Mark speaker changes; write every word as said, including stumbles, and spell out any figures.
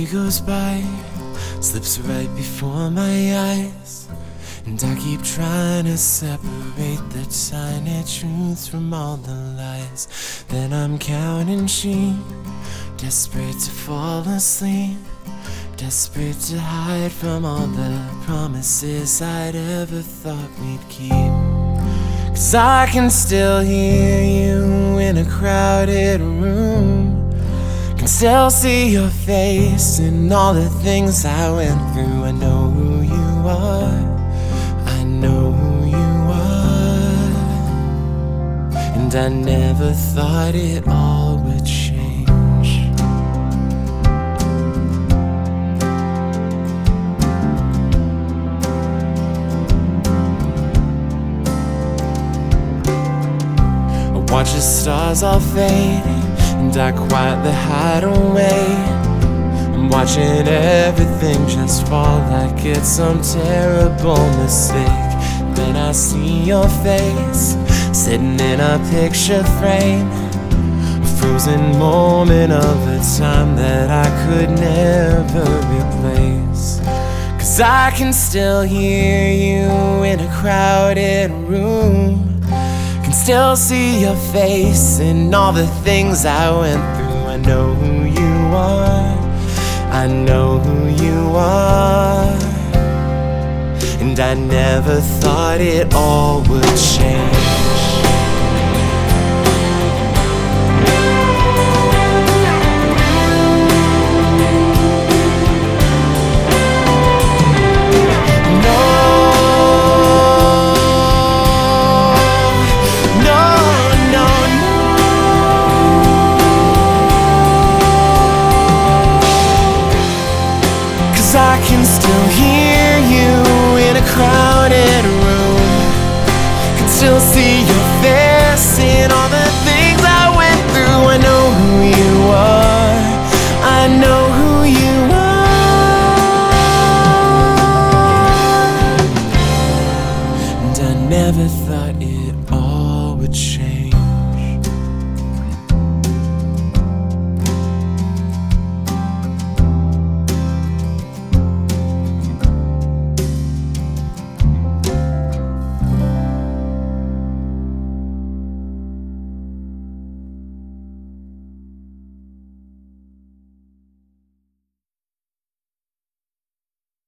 Speaker 1: goes by, slips right before my eyes, and I keep trying to separate the tiny truths from all the lies. Then I'm counting sheep, desperate to fall asleep, desperate to hide from all the promises I'd ever thought we'd keep. 'Cause I can still hear you in a crowded room, can still see your face and all the things I went through. I know who you are, I know who you are, and I never thought it all would change. Watch the stars all fade, and I quietly hide away. I'm watching everything just fall like it's some terrible mistake. Then I see your face, sitting in a picture frame, a frozen moment of a time that I could never replace. 'Cause I can still hear you in a crowded room, can still see your face and all the things I went through. I know who you are, I know who you are, and I never thought it all would change. I can still hear you in a crowded room, can still see your face and all the things I went through. I know who you are, I know who you are, and I never thought